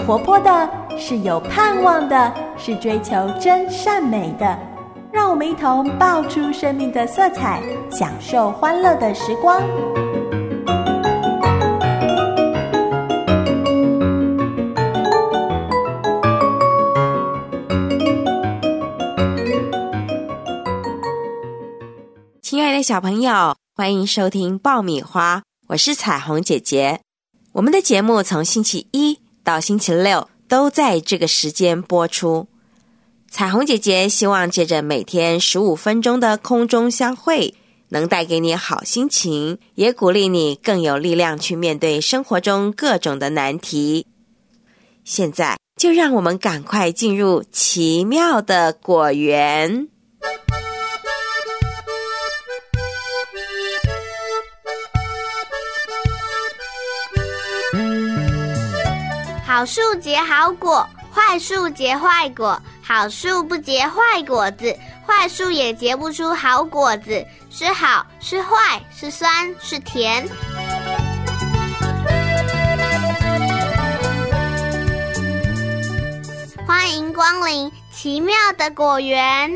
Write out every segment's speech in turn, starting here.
活泼的，是有盼望的，是追求真善美的。让我们一同爆出生命的色彩，享受欢乐的时光。 亲爱的小朋友，欢迎收听爆米花，我是彩虹姐姐。我们的节目从星期一到星期六都在这个时间播出。彩虹姐姐希望借着每天15分钟的空中相会，能带给你好心情，也鼓励你更有力量去面对生活中各种的难题。现在就让我们赶快进入奇妙的果园。 好树结好果，坏树结坏果。好树不结坏果子，坏树也结不出好果子。是好是坏，是酸是甜。欢迎光临奇妙的果园。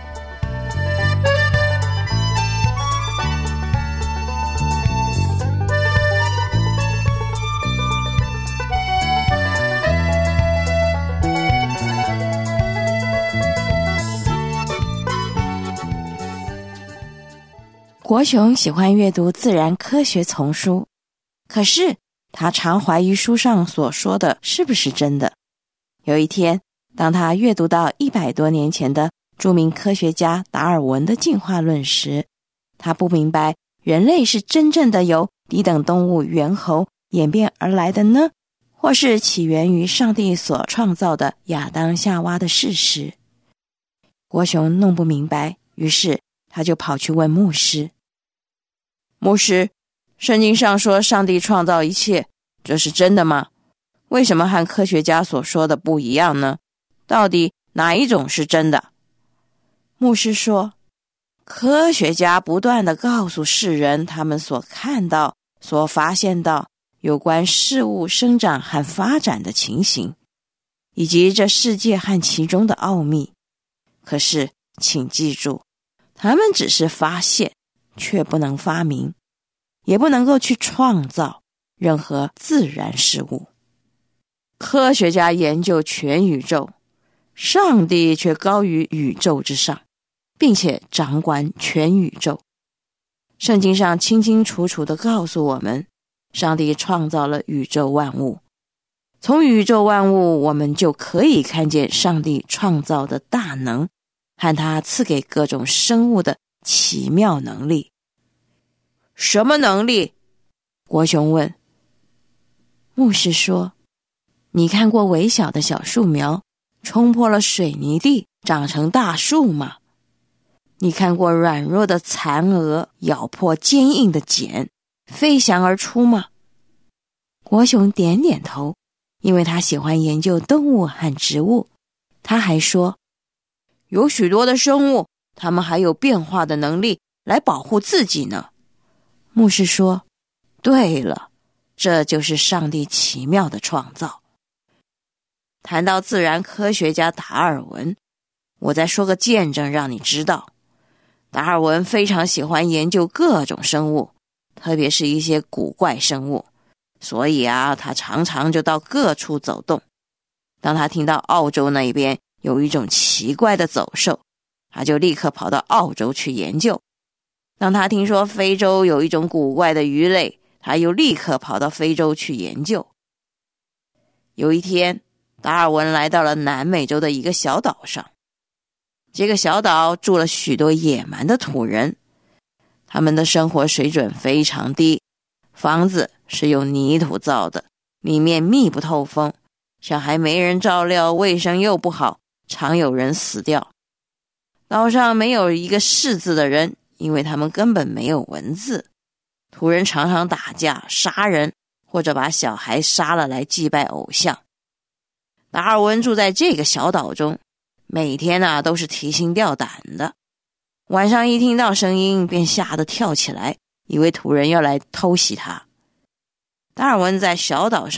国雄喜欢阅读自然科学丛书，可是他常怀疑书上所说的是不是真的。有一天，当他阅读到100多年前的著名科学家达尔文的进化论时，他不明白人类是真正的由低等动物猿猴演变而来的呢，或是起源于上帝所创造的亚当夏娃的事实。国雄弄不明白，于是他就跑去问牧师。牧师，圣经上说上帝创造一切，这是真的吗？为什么和科学家所说的不一样呢？到底哪一种是真的？牧师说，科学家不断地告诉世人他们所看到、所发现到有关事物生长和发展的情形，以及这世界和其中的奥秘。可是，请记住，他们只是发现，却不能发明，也不能够去创造任何自然事物。科学家研究全宇宙，上帝却高于宇宙之上，并且掌管全宇宙。圣经上清清楚楚地告诉我们，上帝创造了宇宙万物。从宇宙万物，我们就可以看见上帝创造的大能，和他赐给各种生物的奇妙能力。什么能力？国雄问。牧师说，你看过微小的小树苗冲破了水泥地长成大树吗？你看过软弱的蚕蛾咬破坚硬的茧飞翔而出吗？国雄点点头，因为他喜欢研究动物和植物。他还说，有许多的生物，它们还有变化的能力来保护自己呢。牧师说，对了，这就是上帝奇妙的创造。谈到自然科学家达尔文，我再说个见证让你知道。达尔文非常喜欢研究各种生物，特别是一些古怪生物，所以他常常就到各处走动。当他听到澳洲那边有一种奇怪的走兽，他就立刻跑到澳洲去研究。当他听说非洲有一种古怪的鱼类，他又立刻跑到非洲去研究。有一天，达尔文来到了南美洲的一个小岛上。这个小岛住了许多野蛮的土人，他们的生活水准非常低，房子是用泥土造的，里面密不透风，小孩没人照料，卫生又不好，常有人死掉。岛上没有一个识字的人，因为他们根本没有文字。土人常常打架杀人，或者把小孩杀了来祭拜偶像。达尔文住在这个小岛中，每天都是提心吊胆的。晚上一听到声音便吓得跳起来，以为土人要来偷袭他。达尔文在小岛上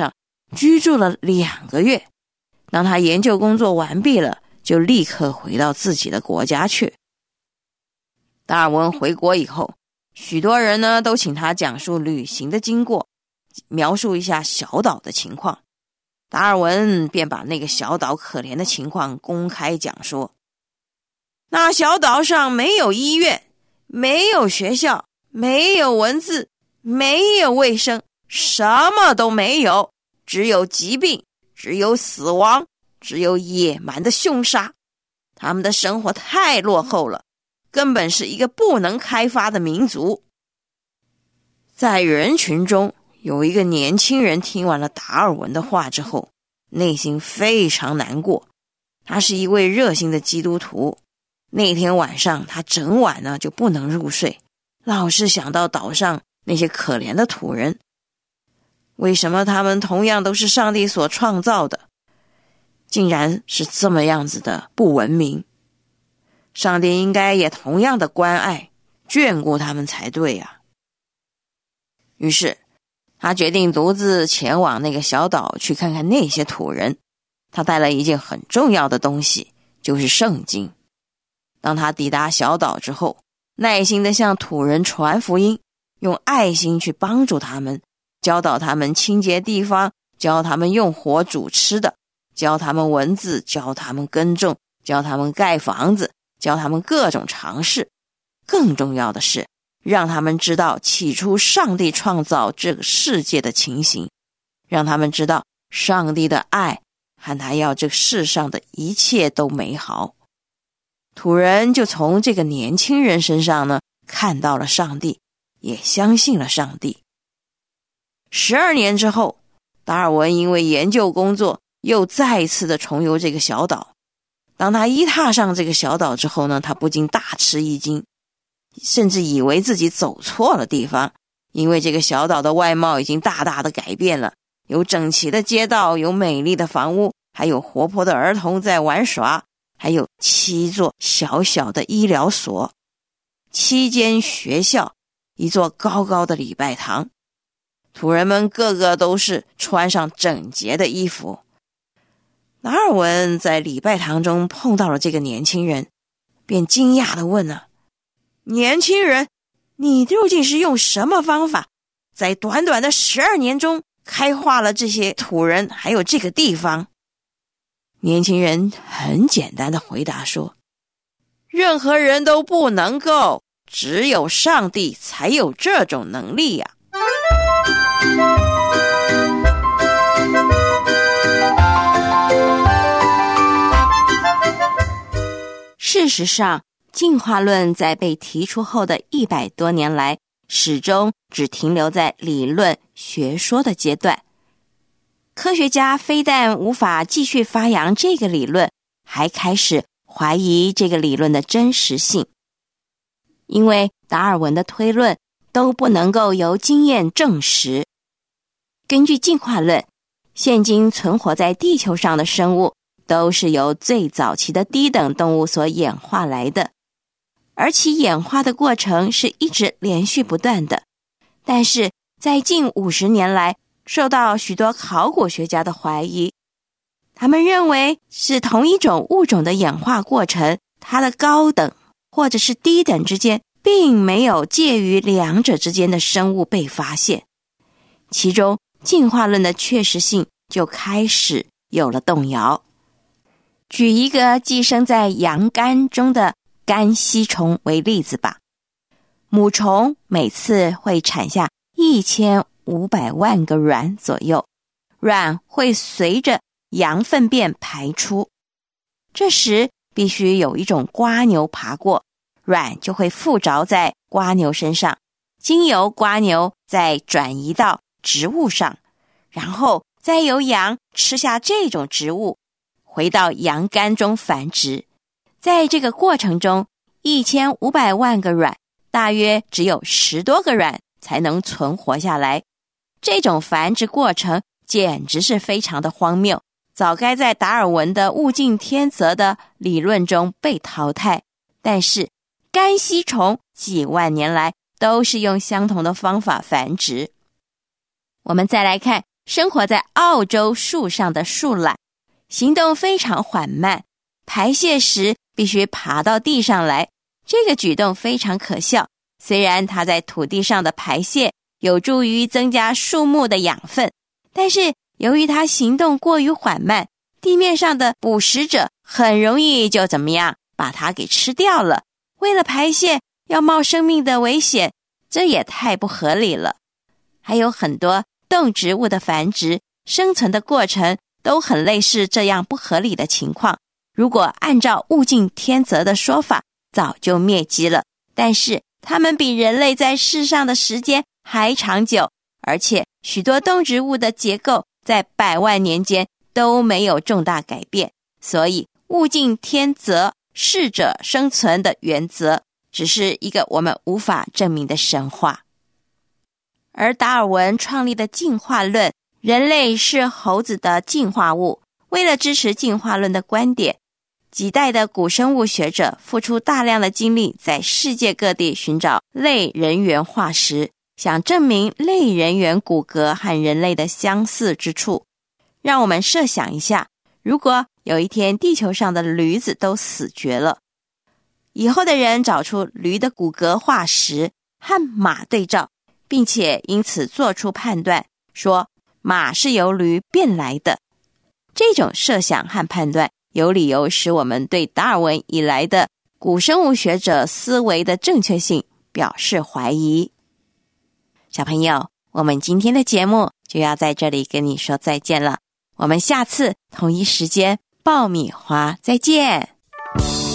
居住了2个月。当他研究工作完毕了，就立刻回到自己的国家去。达尔文回国以后，许多人呢都请他讲述旅行的经过，描述一下小岛的情况。达尔文便把那个小岛可怜的情况公开讲说。那小岛上没有医院，没有学校，没有文字，没有卫生，什么都没有，只有疾病，只有死亡，只有野蛮的凶杀。他们的生活太落后了，根本是一个不能开发的民族。在人群中，有一个年轻人听完了达尔文的话之后，内心非常难过。他是一位热心的基督徒，那天晚上他整晚呢就不能入睡，老是想到岛上那些可怜的土人。为什么他们同样都是上帝所创造的，竟然是这么样子的不文明？上帝应该也同样的关爱眷顾他们才对啊。于是他决定独自前往那个小岛去看看那些土人。他带了一件很重要的东西，就是圣经。当他抵达小岛之后，耐心地向土人传福音，用爱心去帮助他们，教导他们清洁地方，教他们用火煮吃的，教他们文字，教他们耕种，教他们盖房子，教他们各种常识。更重要的是，让他们知道起初上帝创造这个世界的情形，让他们知道上帝的爱和他要这个世上的一切都美好。土人就从这个年轻人身上呢，看到了上帝，也相信了上帝。12年之后，达尔文因为研究工作，又再一次的重游这个小岛。当他一踏上这个小岛之后呢，他不禁大吃一惊，甚至以为自己走错了地方，因为这个小岛的外貌已经大大的改变了，有整齐的街道，有美丽的房屋，还有活泼的儿童在玩耍，还有7座小小的医疗所，7间学校，一座高高的礼拜堂。土人们个个都是穿上整洁的衣服。达尔文在礼拜堂中碰到了这个年轻人，便惊讶地问了：年轻人，你究竟是用什么方法，在短短的12年中开化了这些土人还有这个地方？年轻人很简单地回答说：任何人都不能够，只有上帝才有这种能力呀。事实上，进化论在被提出后的100多年来，始终只停留在理论学说的阶段。科学家非但无法继续发扬这个理论，还开始怀疑这个理论的真实性。因为达尔文的推论都不能够由经验证实。根据进化论，现今存活在地球上的生物都是由最早期的低等动物所演化来的，而其演化的过程是一直连续不断的。但是在近50年来，受到许多考古学家的怀疑，他们认为是同一种物种的演化过程，它的高等或者是低等之间并没有介于两者之间的生物被发现，其中进化论的确实性就开始有了动摇。举一个寄生在羊肝中的肝吸虫为例子吧，母虫每次会产下1500万个卵左右，卵会随着羊粪便排出，这时必须有一种蝸牛爬过，卵就会附着在蝸牛身上，经由蝸牛再转移到植物上，然后再由羊吃下这种植物，回到羊肝中繁殖。在这个过程中，1500万个卵，大约只有10多个卵才能存活下来。这种繁殖过程简直是非常的荒谬，早该在达尔文的物竞天择的理论中被淘汰。但是肝吸虫几万年来都是用相同的方法繁殖。我们再来看生活在澳洲树上的树懒，行动非常缓慢，排泄时必须爬到地上来。这个举动非常可笑，虽然它在土地上的排泄有助于增加树木的养分，但是由于它行动过于缓慢，地面上的捕食者很容易就怎么样把它给吃掉了。为了排泄要冒生命的危险，这也太不合理了。还有很多动植物的繁殖生存的过程都很类似这样不合理的情况，如果按照物竞天择的说法，早就灭迹了。但是它们比人类在世上的时间还长久，而且许多动植物的结构在百万年间都没有重大改变，所以物竞天择、适者生存的原则只是一个我们无法证明的神话。而达尔文创立的进化论，人类是猴子的进化物，为了支持进化论的观点，几代的古生物学者付出大量的精力，在世界各地寻找类人猿化石，想证明类人猿骨骼和人类的相似之处。让我们设想一下，如果有一天地球上的驴子都死绝了，以后的人找出驴的骨骼化石和马对照，并且因此做出判断，说马是由驴变来的。这种设想和判断有理由使我们对达尔文以来的古生物学者思维的正确性表示怀疑。小朋友，我们今天的节目就要在这里跟你说再见了，我们下次同一时间爆米花再见。